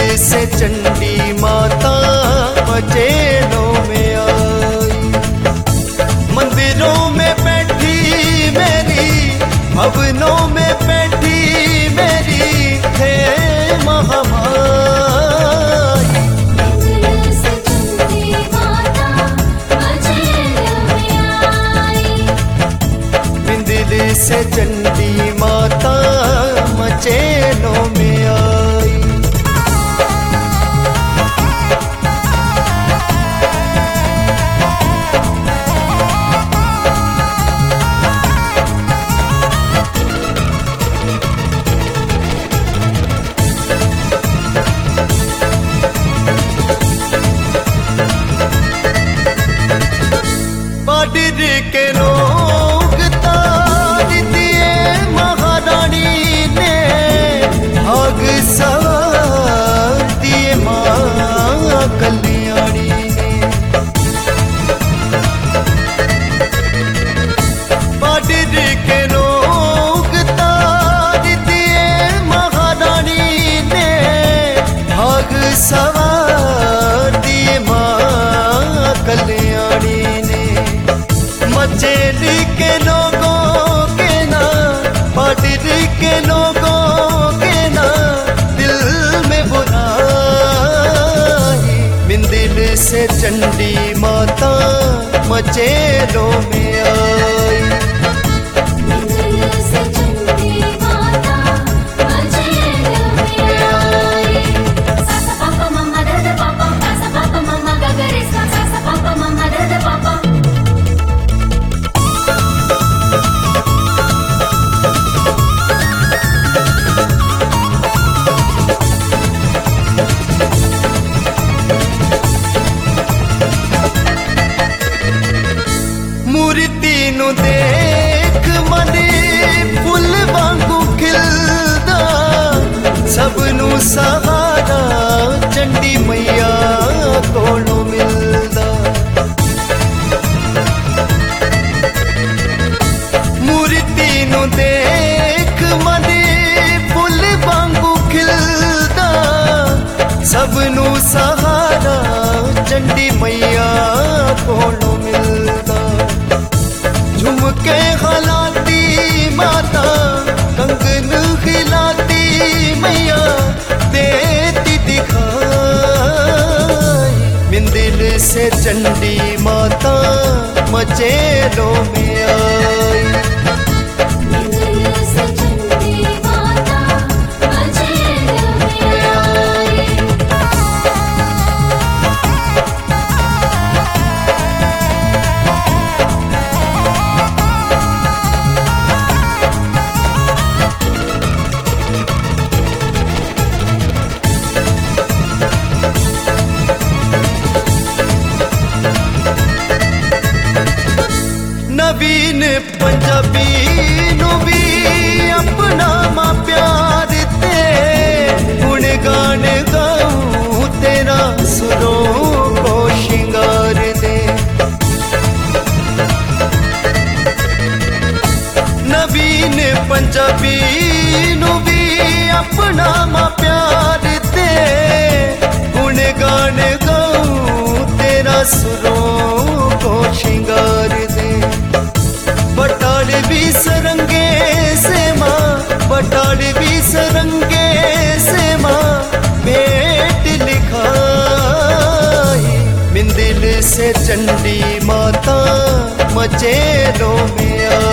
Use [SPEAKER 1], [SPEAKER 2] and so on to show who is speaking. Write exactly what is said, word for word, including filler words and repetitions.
[SPEAKER 1] से चंडी माता मचेलों में आई। मंदिरों में बैठी मेरी, भवनों में बैठी मेरी थे महामाई। बिंदली से चंडी माता मचेलों में आई। बाडर के लोग तार दिए महारानी ने, भाग सवार दिए माँ कल्याणी ने। बाडर के लोग तार दिए महारानी ने, भाग सवार दिए माँ कल्याणी ने। मचेली के लोगों के ना, पाटिर के लोगों के ना, दिल में बुराई। बिंदिल से चंडी माता मचेलों में आई। मूर्ति नु देख मने फुल वांगू खिलदा, सबनू सहारा चंडी मैया कोलों मिलदा। मूर्ति नु देख मने फुल वांगू खिलदा, सबनू सहारा चंडी मैया कोलों मिलदा। झुमके खिलाती माता, कंगन खिलाती मैया देती दिखाई। बिंदिल से चंडी माता मचेलों में आई। नवीन पंजाबी नू भी अपना मां प्यार ते, गुण गान गाऊं तेरा सुरों को शिंगार दे। नवीन पंजाबी नू भी अपना मां प्यार ते, गुण गान गाऊं तेरा सुरों को शिंगार दे। बटाल भी सरंगे से माँ, बटाल भी सरंगे से माँ भेंट लिखाई। बिंदिल से चंडी माता मचेलों में आई।